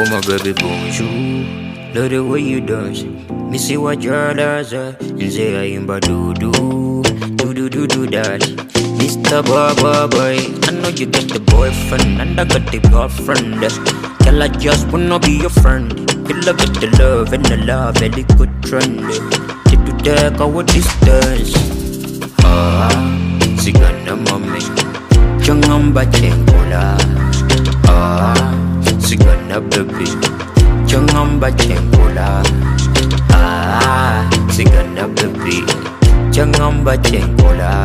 my baby, bonjour. Love the way you dance. Me see what your does, and say I am ba do that. Mr. Boy, I know you got the boyfriend and I got the girlfriend. Girl, I just wanna be your friend. You love it, the love and the love, very good trend. Did you take our distance? Sigana mami, jangan bacengkola. Sigana baby, jangan bacengkola. Sigana baby, jangan bacengkola.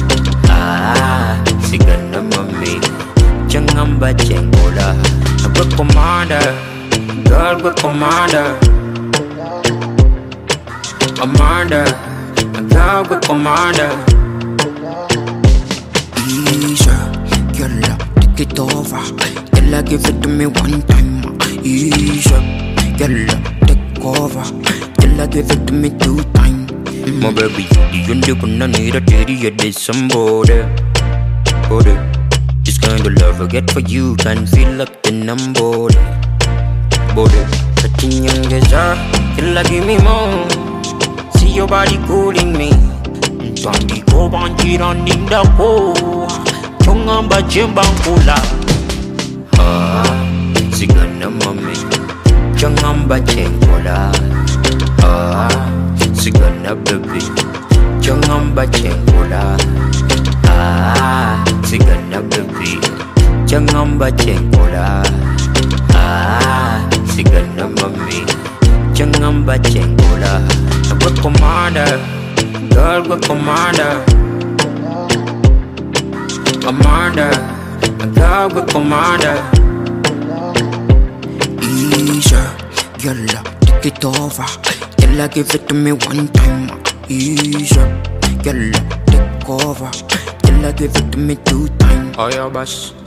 Sigana mami, jangan bacengkola. Gue commander, girl gue commander. Commander, girl gue commander. Easy, girl, take it over. Girl, give it to me one time. Easy, girl, take over. Girl, give it to me 2 times. My baby, you don't need a daddy, you need somebody. This kind of love I get for you can feel like the number. Body, touching young desire, feel like give me more. See your body cooling me. Don't go on, cheat on in the hole. Chunga bajembang kula. Sigana mami, jangan bacengkola. Sigana baby, jangan bacengkola. Sigana baby, jangan bacengkola. Sigana mami, jangan bacengkola. Gue commander, girl gue commander. Commander, girl gue commander. Easy, girl, take it over. Girl, give it to me 1 time. Easy, girl, take over. Girl, give it to me 2 times. Oh yeah, boss.